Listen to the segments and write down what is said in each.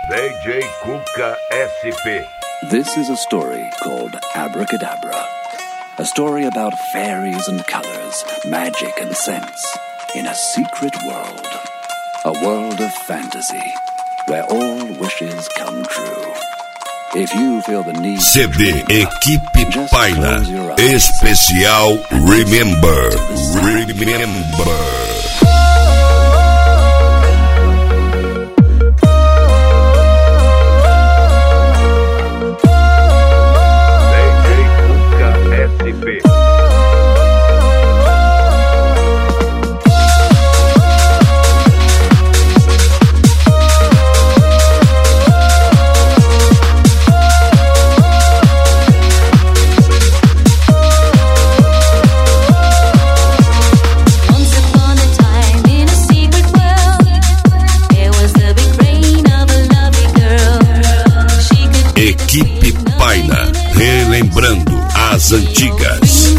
DJ Cuca SP. This is a story called Abracadabra. A story about fairies and colors, magic and scents, in a secret world. A world of fantasy, where all wishes come true. If you feel the need CD Equipe Paina. Especial Remember. Equipe Paina, relembrando as antigas.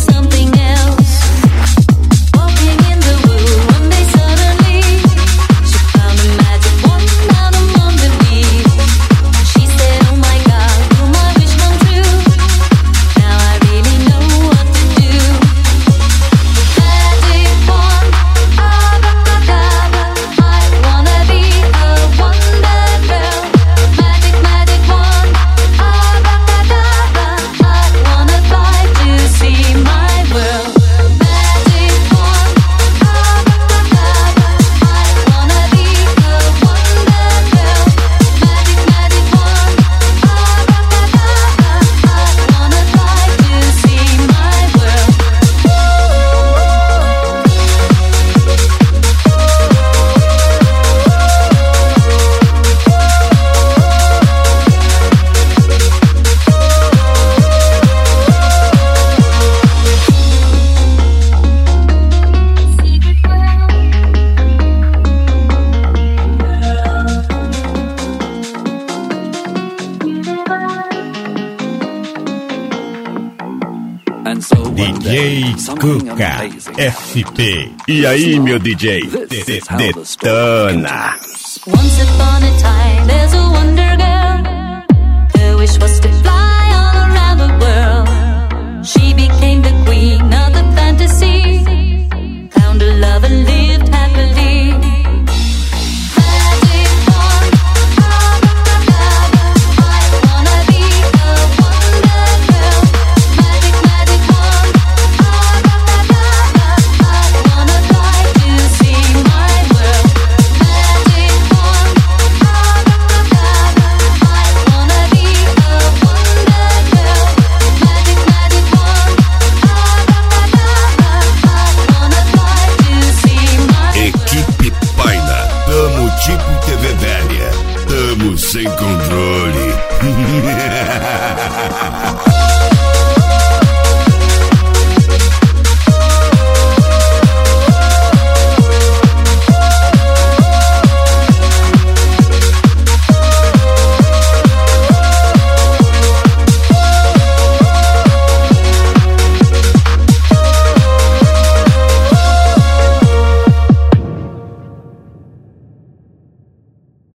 DJ Cuca SP. E aí, meu DJ? Detona. Once upon a time, there's a wonder girl. Her wish was to